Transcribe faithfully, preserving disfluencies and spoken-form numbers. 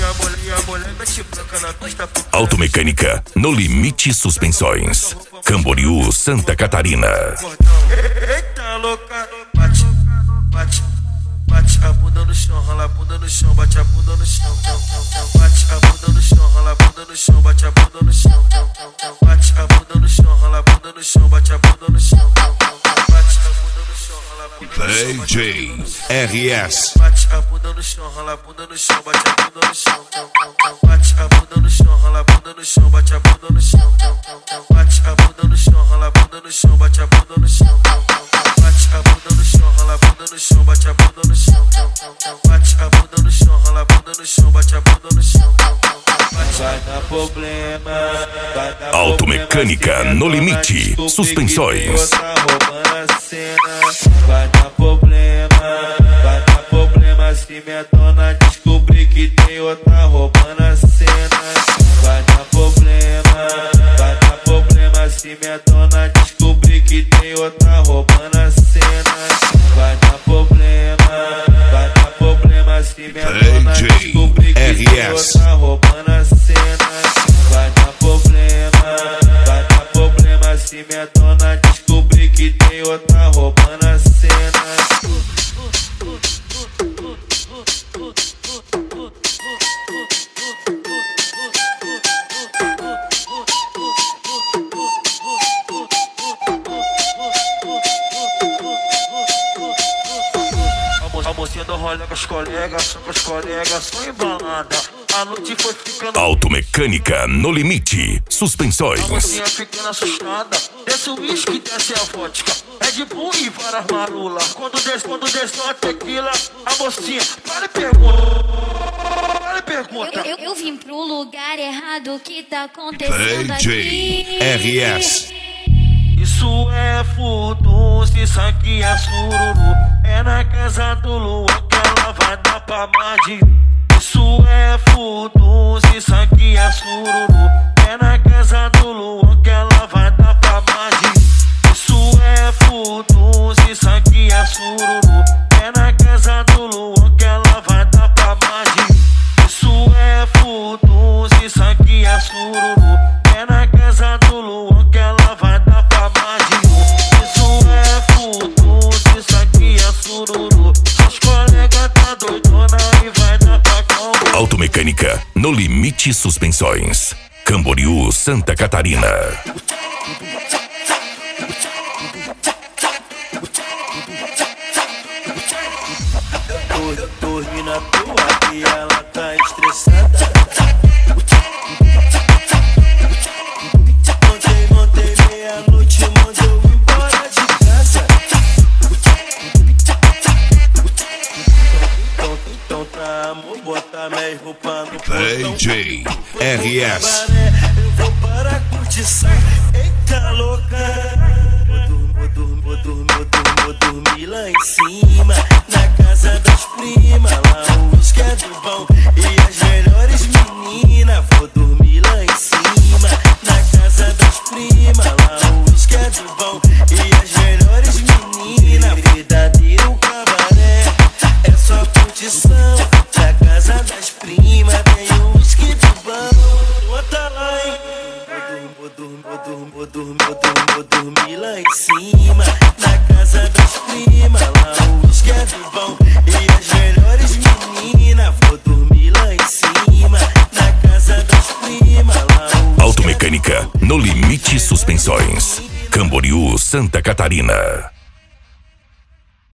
Automecânica No Limite Suspensões, Camboriú, Santa Catarina. Eita louca, bate, bate, bate a bunda no chão, rola a bunda no chão, bate a bunda no chão, bate a bunda no chão, rola a bunda no chão, bate a bunda no chão, bate a bunda no chão, rola a bunda no chão, bate a bunda no chão, bate a bunda no chão, rola a bunda no chão. D J R S. Bate a bunda no chão, rola a bunda no chão, bate a bunda no chão, bate a bunda no chão, rola a bunda no chão, bate a bunda no chão, bate a bunda no chão, rola a bunda no chão, bate a bunda no chão, bate a bunda no chão, rola a bunda no chão, bate a bunda no chão, bate a bunda no chão, rola a bunda no chão, bate a bunda no chão. Vai dar problema, vai dar Automecânica No Limite Suspensões. Vai dar problema, vai dar problema se minha dona descobrir que tem outra roubando a cena. Vai dar problema, vai dar problema se minha dona descobrir que tem outra roubando a cena. Vai dar problema, vai dar problema se minha dona descobrir que tem outra roubando a cena. Vai dar problema, vai dar problema se minha dona descobrir que tem outra roubando a cena. A mocinha do rolê com os colegas, com os colegas, só embalada. A noite foi ficando. Automecânica No Limite Suspensões. A mocinha ficando assustada. Desce o uísque, desce a vodka. Red Bull e várias marulas. Quando desce, quando desce uma tequila, a mocinha para e pergunta. Para e pergunta. Eu, eu, eu vim pro lugar errado, o que tá acontecendo D J aqui? R S. Isso é furdunço, isso aqui é sururu. É na casa do Luan que ela vai dar pra Madi. Isso é furdunço, isso aqui é sururu. É na casa do Luan que ela vai dar pra Madi. Isso é furdunço, isso aqui é sururu. É na casa do Luan que ela vai dar pra Madi. Isso é furdunço, isso aqui é sururu. É na casa do Luan que ela vai dar pra Madi. Isso é furdunço, isso aqui é sururu. Os colegas tá doidona e vai dar pra calma. Automecânica No Limite Suspensões, Camboriú, Santa Catarina. Dormi na tua e ela tá estressada. Montei, montei meia-noite, mandou embora de casa. Então, então tá, amor, botar minhas roupas no portão. D J R S. Eu vou para a curtição. Eita louca. Vou dormir, vou dormir, vou dormir, vou dormir lá em cima, na casa das primas. Lá o uísque é do bom e as melhores meninas. Vou dormir lá em cima, na casa das primas. Lá o uísque é do bom e as melhores meninas. Verdadeiro cabaré, é só curtição. Na casa das primas tem o uísque do bom. Bota lá, hein? Vou dormir, vou dormir, vou dormir, vou dormir, vou dormir lá em cima, na casa das primas. Lá o uísque é do bom e as melhores meninas. Vou dormir lá em cima, na casa das primas. Lá o Automecânica No Limite Suspensões, Camboriú, Santa Catarina.